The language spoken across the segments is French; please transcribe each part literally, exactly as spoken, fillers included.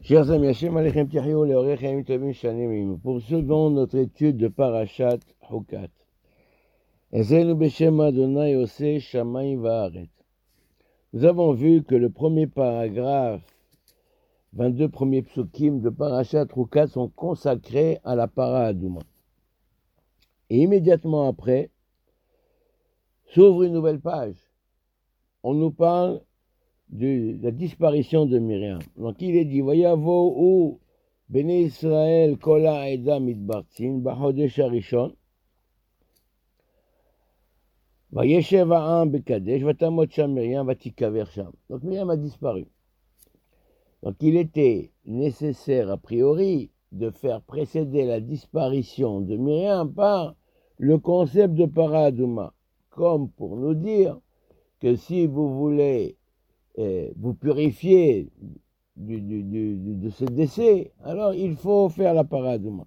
Chers amis, Hashem Alechem Tichio, les Orechem Tovim Shanim. Poursuivons notre étude de Parashat Hukat. Ezenu Beshem Adonai Ose Shamayim Va'aret. Nous avons vu que le premier paragraphe, vingt-deux premiers psukim de Parashat Hukat sont consacrés à la Para Adouma. Et immédiatement après, s'ouvre une nouvelle page. On nous parle de la disparition de Myriam. Donc il est dit, Vayavo ou Bene Israël Kola Eda Midbartzin Bachodesh Harishon Vayeshev Ha'am Bekadesh Vatamot Sham Myriam Vatikaver Sham. Donc Myriam a disparu. Donc il était nécessaire a priori de faire précéder la disparition de Myriam par le concept de Para Adouma, comme pour nous dire que si vous voulez eh, vous purifier du, du, du, de ce décès, alors il faut faire la Para Adouma.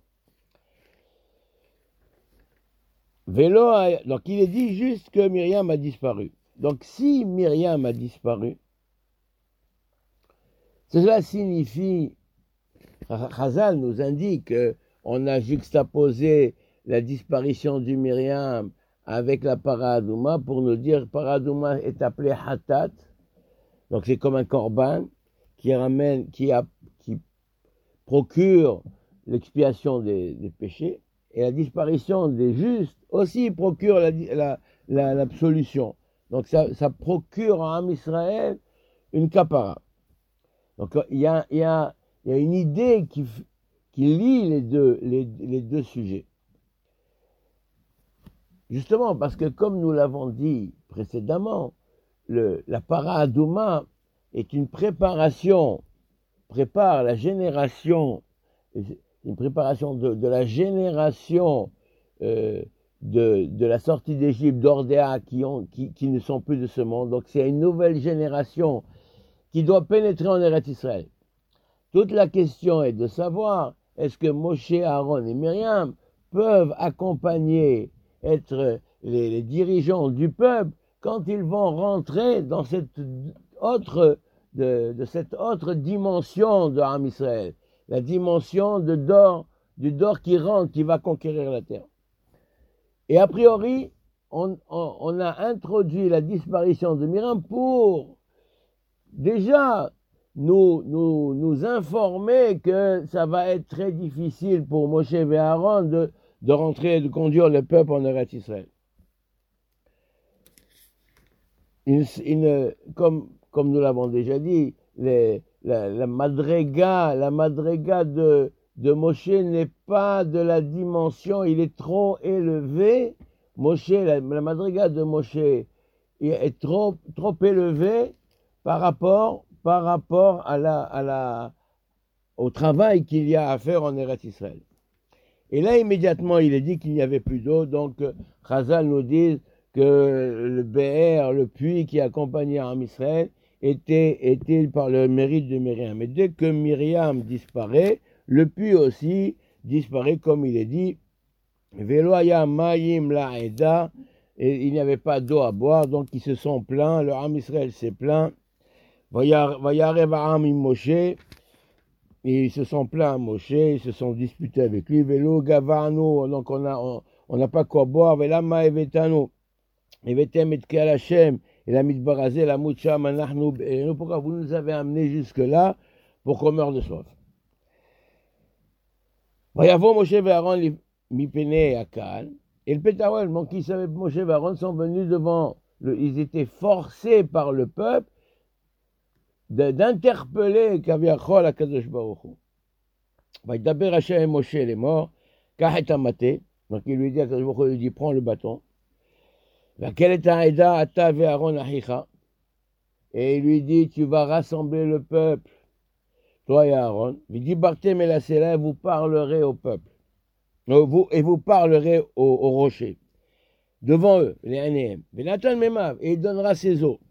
Vélo a, donc il est dit juste que Myriam a disparu. Donc si Myriam a disparu, cela signifie, Chazal nous indique qu'on a juxtaposé la disparition du Myriam avec la Para Adouma pour nous dire que Para Adouma est appelé Hatat, donc c'est comme un korban qui ramène, qui, a, qui procure l'expiation des, des péchés, et la disparition des justes aussi procure la, la, la, l'absolution. Donc ça, ça procure en Am Israël une kapara. Donc il y a, il y a, il y a une idée qui, qui lie les deux, les, les deux sujets. Justement, parce que comme nous l'avons dit précédemment, le, la Para Adouma est une préparation, prépare la génération, une préparation de, de la génération euh, de, de la sortie d'Égypte, d'Ordéa, qui, ont, qui, qui ne sont plus de ce monde. Donc c'est une nouvelle génération qui doit pénétrer en Eretz Israël. Toute la question est de savoir, est-ce que Moshe, Aaron et Myriam peuvent accompagner être les, les dirigeants du peuple quand ils vont rentrer dans cette autre, de, de cette autre dimension de Am Israël, la dimension de Dor, du Dor qui rentre, qui va conquérir la terre. Et a priori, on, on, on a introduit la disparition de Myriam pour déjà nous, nous, nous informer que ça va être très difficile pour Moshe et Aaron de de rentrer et de conduire le peuple en Eretz Israël. Une, une, comme, comme nous l'avons déjà dit, les, la, la madrega, la madrega de, de Moshe n'est pas de la dimension, il est trop élevé. Moshe, la, la madrega de Moshe est trop, trop élevée par rapport, par rapport à la, à la, au travail qu'il y a à faire en Eretz Israël. Et là, immédiatement, il est dit qu'il n'y avait plus d'eau. Donc, Chazal nous dit que le Be'er, le puits qui accompagnait Am Israël, était, était par le mérite de Myriam. Mais dès que Myriam disparaît, le puits aussi disparaît, comme il est dit. Veloya Mayim La'eda, et il n'y avait pas d'eau à boire, donc ils se sont plaints. Le Am Israël s'est plaint. Vayarev Am Moshe. Et ils se sont plaints à Moshe, ils se sont disputés avec lui. Vélo, Gavano, donc on n'a on, on pas quoi boire. Velama Evetano, Evetem et Keal Hashem, et la Midbarazé, la Moucha, Manachnu, et nous, pourquoi vous nous avez amenés jusque-là pour qu'on meure de soif? Voyavo Moshe et Aaron, Mipene Akal, et le Pétawel, donc ils savaient, Moshe et Aaron sont venus devant, le, ils étaient forcés par le peuple d'interpeller Kaviachol à Kadosh Baruch Hu. Vaïdaber Hashem et Moshe les morts, Kahet Amate, donc il lui dit à Kadosh Baruch Hu, il lui dit prends le bâton. Quel est un Eda Ata ve Aaron Achicha, et il lui dit tu vas rassembler le peuple, toi et Aaron. Il dit Bartem et la Sela, vous parlerez au peuple, vous, et vous parlerez au, au rocher, devant eux, les Anéem. Venatan Memav, et il donnera ses eaux.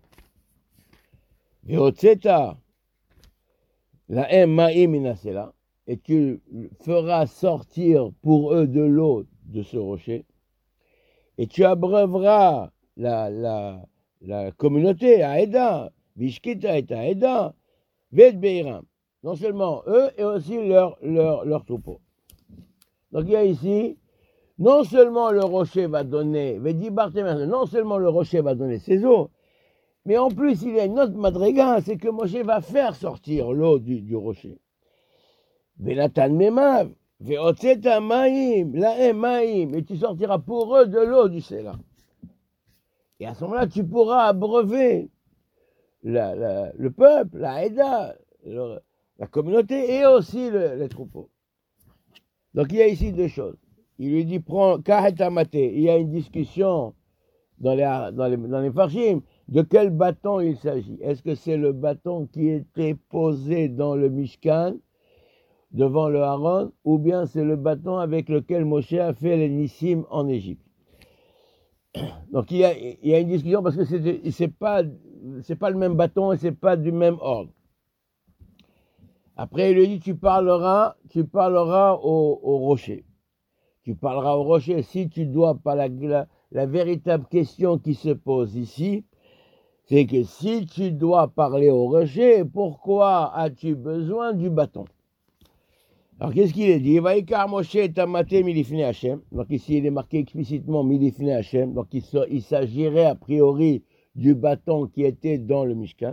Veotzeta, la M Maïm Inasela, et tu feras sortir pour eux de l'eau de ce rocher, et tu abreuveras la, la, la communauté, Aïda, Vishkita et Aïda, Ved Beiram, Non seulement eux, et aussi leur, leur, leur troupeau. Donc il y a ici, non seulement le rocher va donner, non seulement le rocher va donner ses eaux, mais en plus il y a une autre madriga, c'est que Moshe va faire sortir l'eau du, du rocher. Venatan memav, veotzeta maim, laem maim, et tu sortiras pour eux de l'eau du Séla. Et à ce moment-là, tu pourras abreuver la, la, le peuple, la Haïda, le, la communauté et aussi le, les troupeaux. Donc il y a ici deux choses. Il lui dit, prends Kahetamate. Il y a une discussion dans les, dans les, dans les farshim de quel bâton il s'agit. Est-ce que c'est le bâton qui était posé dans le Mishkan devant le Haron, ou bien c'est le bâton avec lequel Moshe a fait les Nissim en Égypte? Donc il y a, il y a une discussion parce que c'est, c'est pas, c'est pas le même bâton et c'est pas du même ordre. Après il lui dit, tu parleras, tu parleras au, au rocher. Tu parleras au rocher. Si tu dois, pas la, la, la véritable question qui se pose ici, c'est que si tu dois parler au rocher, pourquoi as-tu besoin du bâton? Alors qu'est-ce qu'il est dit? Vaikar Moshe tamate milifne Hashem. Donc ici il est marqué explicitement milifne Hashem. Donc il, il s'agirait a priori du bâton qui était dans le Mishkan.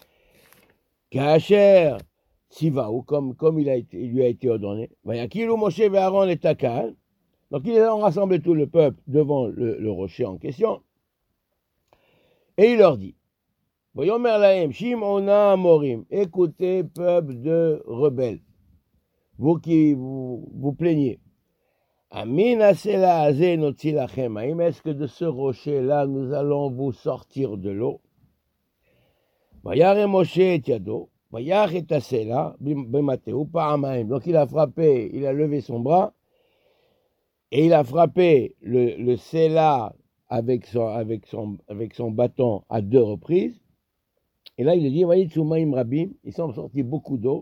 Kacher Sivaou, comme, comme il, a été, il lui a été ordonné. Vayakilu Moshe ve'Aaron et Takal. Donc ils ont rassemblé tout le peuple devant le, le rocher en question. Et il leur dit, Voyomer lahem Shimona Amorim, écoutez peuple de rebelles. Vous qui vous, vous plaignez. Est-ce que de ce rocher-là, nous allons vous sortir de l'eau? Donc il a frappé, il a levé son bras, et il a frappé le, le Séla avec son, avec, son, avec son bâton à deux reprises. Et là, il a dit, ils sont sortis beaucoup d'eau.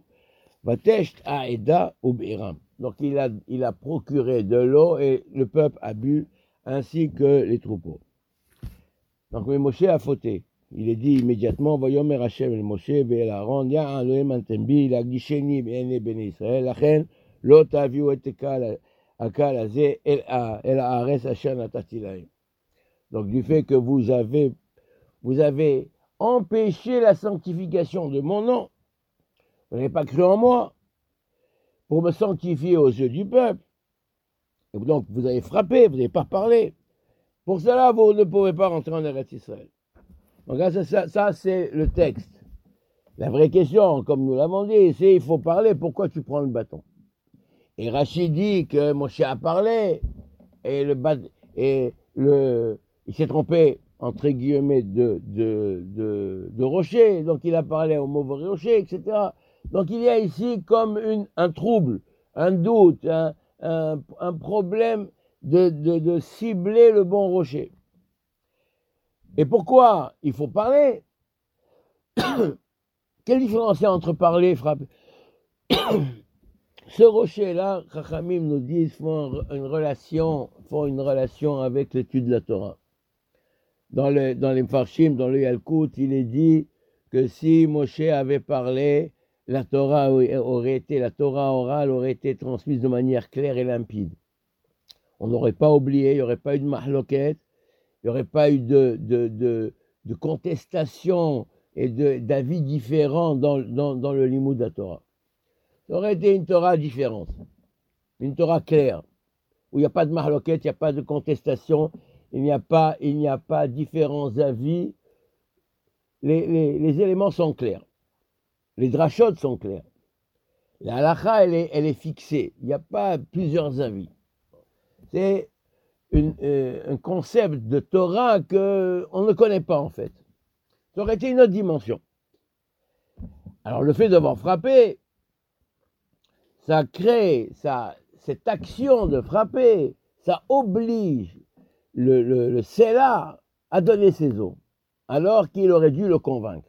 Donc il a, il a procuré de l'eau et le peuple a bu, ainsi que les troupeaux. Donc mais Moshe a fauté. Il est dit immédiatement, Vayomer Hashem el Moshe ve'el Aaron, ya Elohim antembi, lagisheni be'enei bnei Israël, lachen lo taviu et akal hazeh el haaretz asher natati lahem. Donc du fait que vous avez, vous avez empêché la sanctification de mon nom, vous n'avez pas cru en moi pour me sanctifier aux yeux du peuple. Et donc, vous avez frappé, vous n'avez pas parlé. Pour cela, vous ne pouvez pas rentrer en Eretz Israël. Donc, ça, ça, ça, c'est le texte. La vraie question, comme nous l'avons dit, c'est il faut parler, pourquoi tu prends le bâton? Et Rachid dit que Moshe a parlé, et le, et le il s'est trompé, entre guillemets, de, de, de, de rocher, donc il a parlé au mauvais rocher, et cetera. Donc il y a ici comme une, un trouble, un doute, un, un, un problème de, de, de cibler le bon rocher. Et pourquoi il faut parler? Quelle différence il y a entre parler et frapper? Ce rocher-là, Chachamim nous disent, font une relation, font une relation avec l'étude de la Torah. Dans, le, dans les Farshim, dans le Yalkut, il est dit que si Moshe avait parlé, la Torah aurait été, la Torah orale aurait été transmise de manière claire et limpide. On n'aurait pas oublié, il n'y aurait pas eu de mahloket, il n'y aurait pas eu de, de, de, de contestation et de, d'avis différents dans, dans, dans le limoud de la Torah. Ça aurait été une Torah différente, une Torah claire, où il n'y a pas de mahloket, il n'y a pas de contestation, il n'y a pas, il n'y a pas différents avis, les, les, les éléments sont clairs. Les drachot sont clairs. La halakha, elle est, elle est fixée. Il n'y a pas plusieurs avis. C'est une, euh, un concept de Torah qu'on ne connaît pas, en fait. Ça aurait été une autre dimension. Alors, le fait d'avoir frappé, ça crée, ça, cette action de frapper, ça oblige le, le, le Séla à donner ses eaux, alors qu'il aurait dû le convaincre.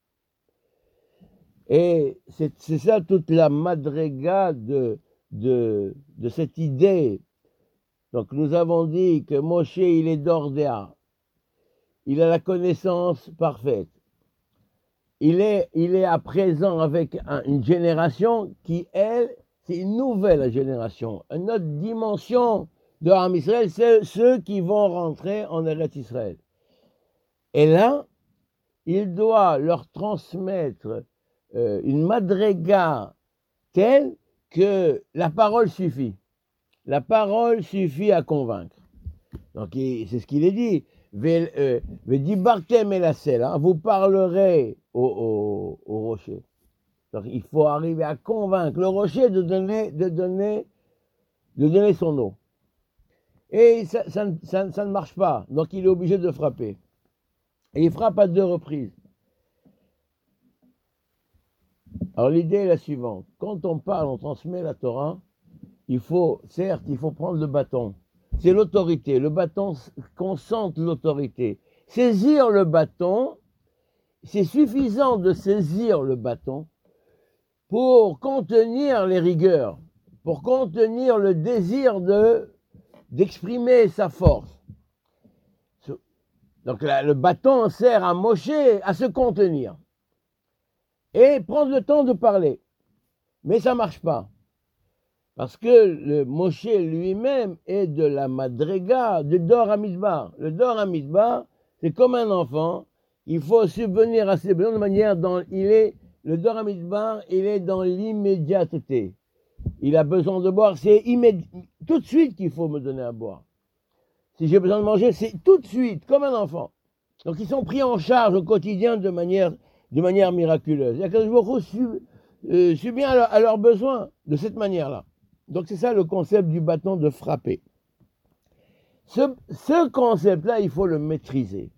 Et c'est, c'est ça toute la madriga de, de, de cette idée. Donc nous avons dit que Moshe, il est d'Ordéa. Il a la connaissance parfaite. il est, il est à présent avec un, une génération qui, elle, c'est une nouvelle génération, une autre dimension de Ham Israël, c'est ceux qui vont rentrer en Eretz Israël. Et là, il doit leur transmettre euh, une madrega telle que la parole suffit. La parole suffit à convaincre. Donc, c'est ce qu'il est dit. Vedibartem elasel, vous parlerez au, au, au rocher. Donc, il faut arriver à convaincre le rocher de donner, de donner, de donner son eau. Et ça, ça, ça, ça ne marche pas. Donc, il est obligé de frapper. Et il frappe à deux reprises. Alors, l'idée est la suivante. Quand on parle, on transmet la Torah, il faut, certes, il faut prendre le bâton. C'est l'autorité. Le bâton concentre l'autorité. Saisir le bâton, c'est suffisant de saisir le bâton pour contenir les rigueurs, pour contenir le désir de, d'exprimer sa force. Donc là, le bâton sert à Moshe à se contenir et prendre le temps de parler. Mais ça ne marche pas. Parce que le Moshe lui-même est de la madrega, de Dor HaMidbar. Le Dor HaMidbar, c'est comme un enfant. Il faut subvenir à ses besoins de manière dont il est, le Dor HaMidbar, il est dans l'immédiateté. Il a besoin de boire, c'est immédi- tout de suite qu'il faut me donner à boire. Si j'ai besoin de manger, c'est tout de suite, comme un enfant. Donc ils sont pris en charge au quotidien de manière, de manière miraculeuse. Il y a quelque chose qui euh, subvient à, leur, à leurs besoins de cette manière-là. Donc c'est ça le concept du bâton de frapper. Ce, ce concept-là, il faut le maîtriser.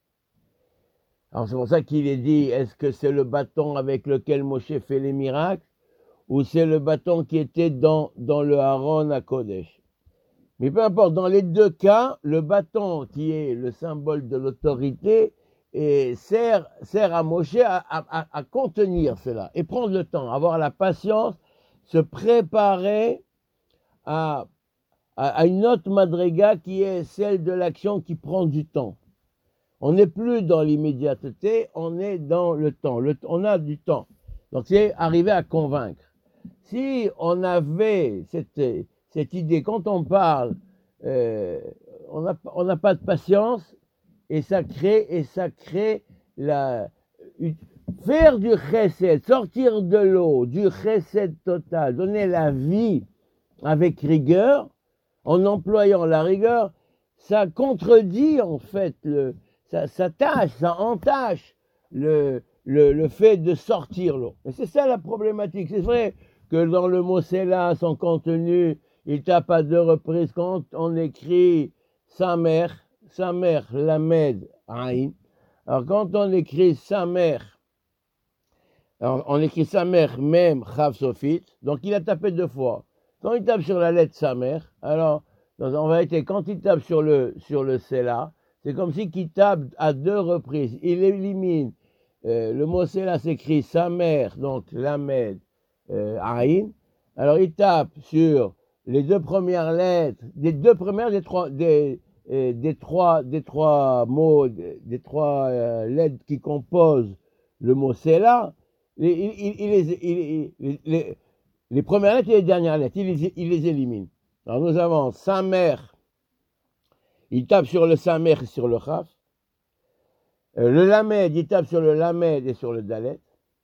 Alors c'est pour ça qu'il est dit, est-ce que c'est le bâton avec lequel Moshe fait les miracles ou c'est le bâton qui était dans, dans le Aaron à Kodesh? Mais peu importe, dans les deux cas, le bâton qui est le symbole de l'autorité et sert, sert à Moshe à, à, à contenir cela et prendre le temps, avoir la patience, se préparer à, à, à une autre madrega qui est celle de l'action qui prend du temps. On n'est plus dans l'immédiateté, on est dans le temps. Le, on a du temps. Donc c'est arriver à convaincre. Si on avait cette, cette idée, quand on parle, euh, on n'a on n'a pas de patience et ça crée, et ça crée la... Faire du chesed, sortir de l'eau, du chesed total, donner la vie avec rigueur, en employant la rigueur, ça contredit en fait, le, ça, ça tâche, ça entache le, le, le fait de sortir l'eau. Et c'est ça la problématique. C'est vrai que dans le mot Séla, son contenu, il tape à deux reprises quand on écrit sa mère, sa mère, Lamed, Aïn. Alors quand on écrit sa mère, alors, on écrit sa mère, même, Chav Sofit, donc il a tapé deux fois. Quand il tape sur la lettre sa mère, alors, en vérité, quand il tape sur le, sur le Séla, c'est comme si il tape à deux reprises. Il élimine, euh, le mot Séla s'écrit sa mère, donc Lamed, euh, Aïn. Alors il tape sur les deux premières lettres, des deux premières des trois, des, euh, des trois, des trois mots, des, des trois euh, lettres qui composent le mot Séla. Il, il, il, les, il, il, les, les premières lettres et les dernières lettres, il les, il les élimine. Alors nous avons sa mère, il tape sur le sa mère et sur le chaf. Euh, le lamed, il tape sur le lamed et sur le dalet.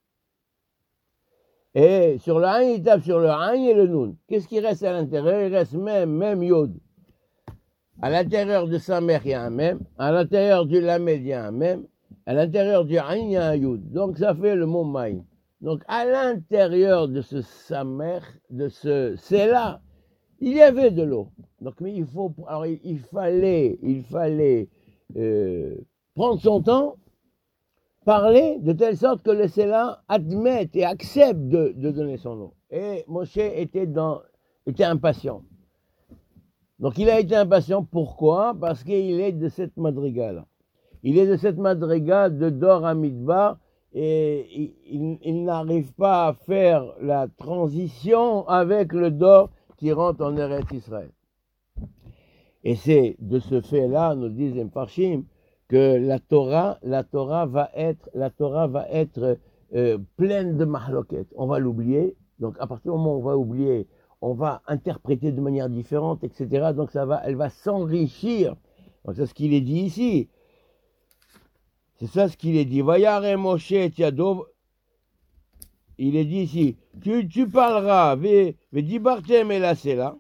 Et sur le aïn, il tape sur le aïn et le nun. Qu'est-ce qui reste à l'intérieur? Il reste même, même yod. À l'intérieur de sa mère, il y a un même. À l'intérieur du lamed, il y a un même. À l'intérieur du aïn, il y a un yud. Donc, ça fait le mot maïn. Donc, à l'intérieur de ce samer, de ce c'est-là, il y avait de l'eau. Donc, mais il faut, alors, il, il fallait, il fallait euh, prendre son temps, parler de telle sorte que le c'est-là admette et accepte de, de donner son eau. Et Moshe était dans, était impatient. Donc, il a été impatient. Pourquoi? Parce qu'il est de cette madriga-là. Il est de cette madriga de Dor HaMidbar et il, il, il n'arrive pas à faire la transition avec le Dor qui rentre en Eretz Israël. Et c'est de ce fait-là, nous disent les Mfarshim, que la Torah, la Torah va être, la Torah va être euh, pleine de mahloket. On va l'oublier. Donc à partir du moment où on va oublier, on va interpréter de manière différente, et cetera. Donc ça va, elle va s'enrichir. Donc c'est ce qu'il est dit ici. C'est ça ce qu'il est dit. Vayare Moshe et Yado. Il est dit ici. Tu, tu parleras. Ve dibartem et la sela.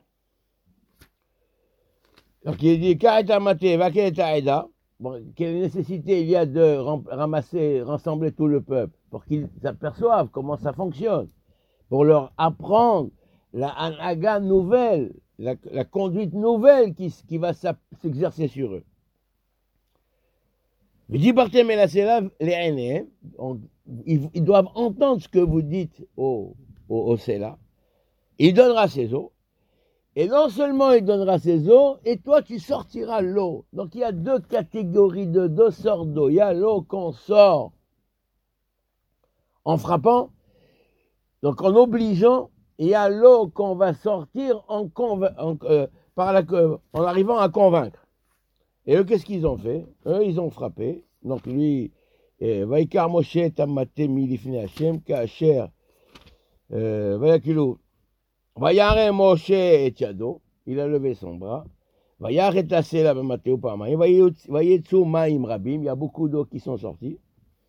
Donc il est dit Ka'eta mate vaketa eda. Bon, quelle nécessité il y a de ramasser, rassembler tout le peuple pour qu'ils s'aperçoivent comment ça fonctionne, pour leur apprendre la anaga nouvelle, la, la conduite nouvelle qui, qui va s'exercer sur eux. Ils, ils doivent entendre ce que vous dites au, au, au Sela. Il donnera ses eaux. Et non seulement il donnera ses eaux, et toi tu sortiras l'eau. Donc il y a deux catégories de deux sortes d'eau. Il y a l'eau qu'on sort en frappant, donc en obligeant, et il y a l'eau qu'on va sortir en, conva- en, euh, par la, en arrivant à convaincre. Et eux, qu'est-ce qu'ils ont fait? Eux, ils ont frappé. Donc lui, Vaikar Moshe Tamate Milifne Hashem, Kacher, Vayakilou. Vayare Moshe et Yado, il a levé son bras. Vayare et Asela Mateo Parmaïm. Vayetsu Maïm Rabim, il y a beaucoup d'eau qui sont sorties.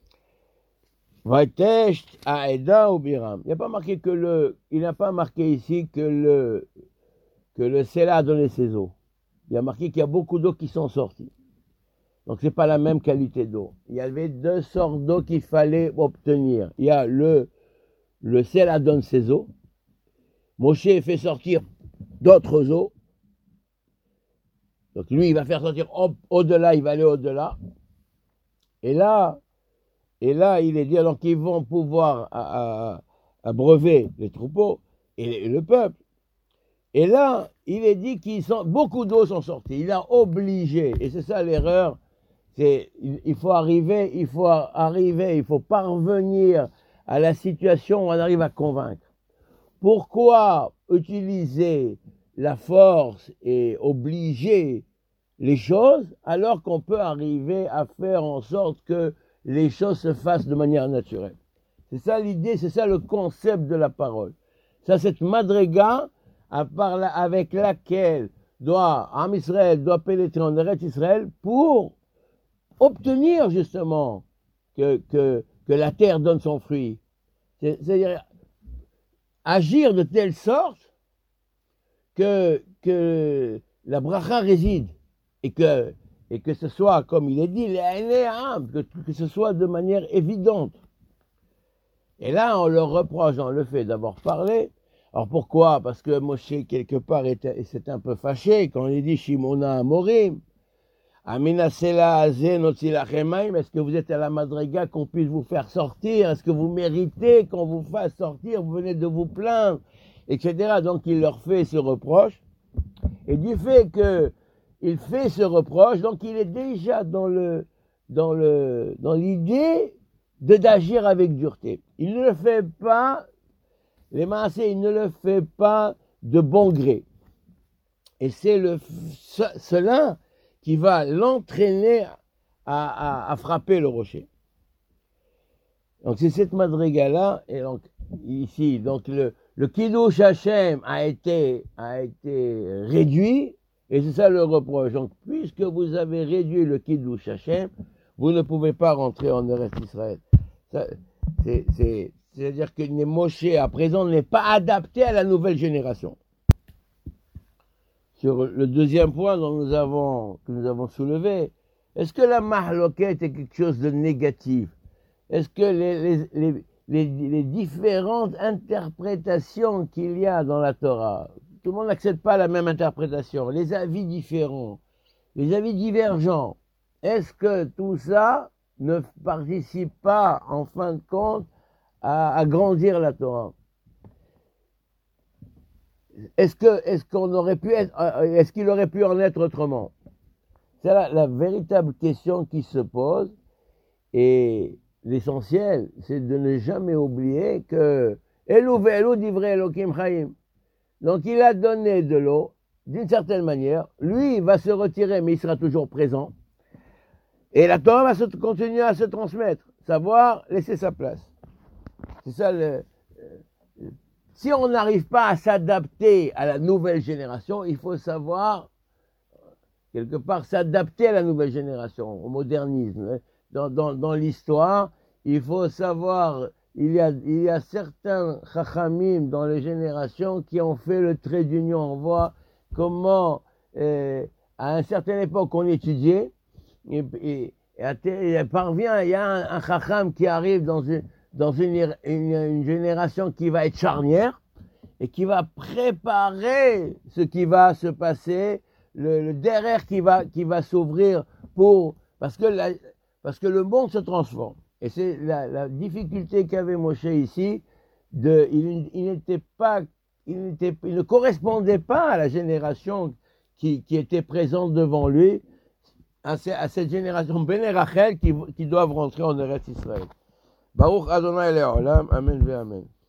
Vatesh Aeda ou Biram. Il n'y a pas marqué que le, il n'a pas marqué ici que le, que le Sela a donné ses eaux. Il y a marqué qu'il y a beaucoup d'eau qui sont sorties. Donc c'est pas la même qualité d'eau. Il y avait deux sortes d'eau qu'il fallait obtenir. Il y a le, le Sela donne ses eaux. Moshe fait sortir d'autres eaux. Donc lui, il va faire sortir au- au-delà, il va aller au-delà. Et là, et là, il est dit alors qu'ils vont pouvoir à, à, abreuver les troupeaux et, et le peuple. Et là, il est dit qu'ils sont beaucoup d'eau sont sorties. Il a obligé, et c'est ça l'erreur. C'est il, il faut arriver, il faut arriver, il faut parvenir à la situation où on arrive à convaincre. Pourquoi utiliser la force et obliger les choses alors qu'on peut arriver à faire en sorte que les choses se fassent de manière naturelle? C'est ça l'idée, c'est ça le concept de la parole. Ça, cette madriga avec laquelle doit, Am Israël doit pénétrer en Eretz Israël pour obtenir justement que, que, que la terre donne son fruit. C'est, c'est-à-dire agir de telle sorte que, que la bracha réside et que, et que ce soit, comme il est dit, que, que ce soit de manière évidente. Et là, on leur reproche dans le fait d'avoir parlé. Alors pourquoi? Parce que Moshe, quelque part, était, s'était un peu fâché quand il dit Shimona Amorim. Aminasela Azen Otzilachemaim, est-ce que vous êtes à la madriga qu'on puisse vous faire sortir? Est-ce que vous méritez qu'on vous fasse sortir? Vous venez de vous plaindre, et cetera. Donc il leur fait ce reproche. Et du fait qu'il fait ce reproche, donc il est déjà dans le dans le dans l'idée de d'agir avec dureté. Il ne le fait pas, les massés, il ne le fait pas de bon gré. Et c'est le ce, cela qui va l'entraîner à, à, à frapper le rocher. Donc c'est cette madriga-là, et donc ici, donc le, le Kiddush Hashem a été, a été réduit, et c'est ça le reproche. Donc puisque vous avez réduit le Kiddush Hashem, vous ne pouvez pas rentrer en Eretz Israël. Ça, c'est, c'est, c'est-à-dire que les Moshe à présent n'est pas adapté à la nouvelle génération. Sur le deuxième point dont nous avons, que nous avons soulevé, est-ce que la mahloket est quelque chose de négatif? Est-ce que les, les, les, les, les différentes interprétations qu'il y a dans la Torah, tout le monde n'accepte pas la même interprétation, les avis différents, les avis divergents, est-ce que tout ça ne participe pas, en fin de compte, à, à grandir la Torah? Est-ce que, est-ce qu'on aurait pu être, est-ce qu'il aurait pu en être autrement? C'est la, la véritable question qui se pose, et l'essentiel, c'est de ne jamais oublier que Elou ve'elou divrei Elokim Chaim. Donc il a donné de l'eau, d'une certaine manière, lui il va se retirer, mais il sera toujours présent. Et la Torah va se, continuer à se transmettre. Savoir laisser sa place. C'est ça le... Euh, si on n'arrive pas à s'adapter à la nouvelle génération, il faut savoir, quelque part, s'adapter à la nouvelle génération, au modernisme. Dans, dans, dans l'histoire, il faut savoir, il y a, il y a certains chachamim dans les générations qui ont fait le trait d'union. On voit comment, euh, à une certaine époque, on étudiait, et, et, et, et parvient, il y a un, un chacham qui arrive dans une... dans une, une, une génération qui va être charnière et qui va préparer ce qui va se passer, le, le derrière qui va, qui va s'ouvrir pour, parce que, la, parce que le monde se transforme. Et c'est la, la difficulté qu'avait Moshe ici, de, il, il n'était pas, il, n'était, il ne correspondait pas à la génération qui, qui était présente devant lui, à, à cette génération Ben et Rachel qui, qui doivent rentrer en Eretz Israël. Baruch Adonai Le'olam, Amen ve Amen.